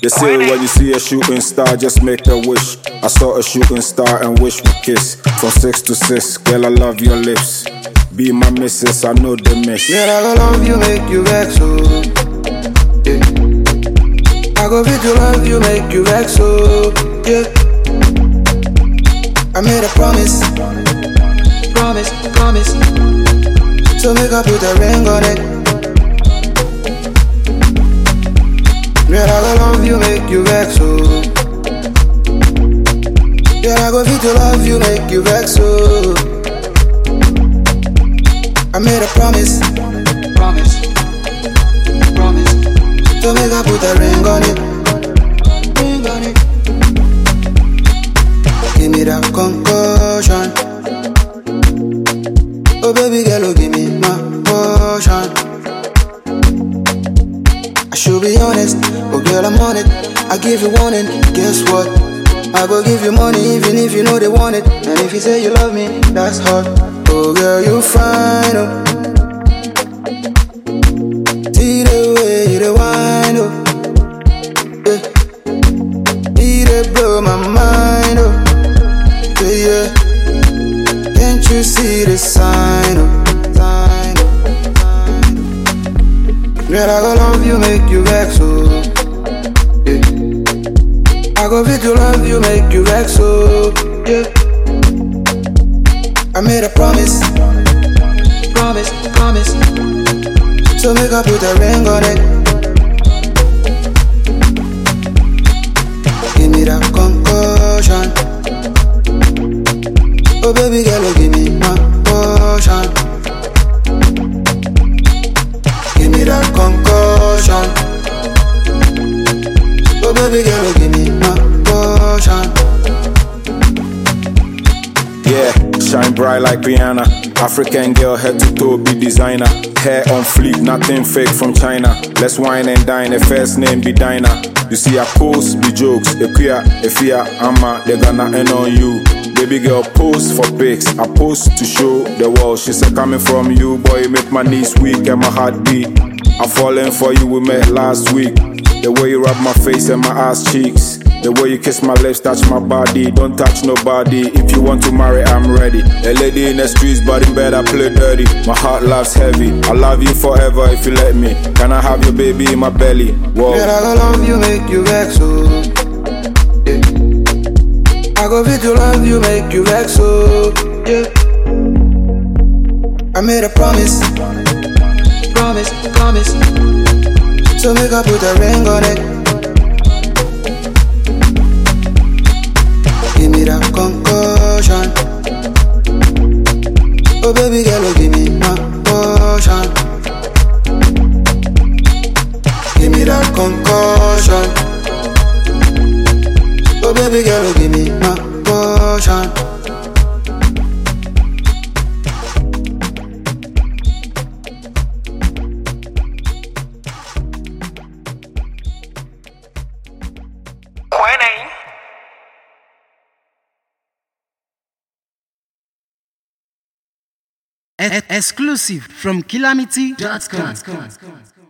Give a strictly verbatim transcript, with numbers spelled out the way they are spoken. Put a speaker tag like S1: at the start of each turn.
S1: They say when you see a shooting star, just make a wish. I saw a shooting star and wish we kiss. From six to six, girl, I love your lips. Be my missus, I know the miss.
S2: Girl, I go love you, make you vex, oh. Yeah. I go fit to love you, make you vex, oh. Yeah. I made a promise, promise, promise. So make I put a ring on it. Girl, I go love you, make you vex, oh. Girl, I go fit to love you, make you vex, oh. I made a promise, promise, promise. So make I put a ring on it, ring on it. Give me that concussion. Oh baby girl, oh give me my portion. I should be honest, oh girl I'm on it. I give you warning, guess what? I go give you money even if you know they want it. And if you say you love me, that's hot. Oh girl, you fine, oh. See the way you the wine, oh. Yeah. You the blow my mind, oh. Yeah, yeah. Can't you see the sign, oh? Sign, oh. Sign. Girl, I go love you, make you vex, oh. Yeah. I go fit to love you, make you vex, oh. Yeah. I made a promise, promise, promise. So make I put a ring on it. Give me that concussion. Oh baby girl, oh give me my portion. Give me that concussion. Oh baby girl, oh give me my portion.
S1: Yeah, shine bright like Rihanna. African girl, head to toe, be designer. Hair on fleek, nothing fake from China. Let's wine and dine, the first name be Dinah. You see, I post, be jokes. A queer, a fear, ama, they got nothing on you. Baby girl, post for pics. I post to show the world. She said, coming from you, boy, you make my knees weak and my heart beat. I'm falling for you, we met last week. The way you rub my face and my ass cheeks. The way you kiss my lips, touch my body. Don't touch nobody. If you want to marry, I'm ready. A lady in the streets, but in bed I play dirty. My heart loves heavy. I love you forever if you let me. Can I have your baby in my belly? Whoa.
S2: Girl, I go love you, make you vex, oh. Yeah. I go fit to love you, make you vex, oh. Yeah. I made a promise, promise, promise. So make I put a ring on it. Give me that concussion. Oh baby girl, oh give me my portion. Give me that concussion. Oh baby girl, oh give me my portion.
S3: Exclusive from Calamity dot com.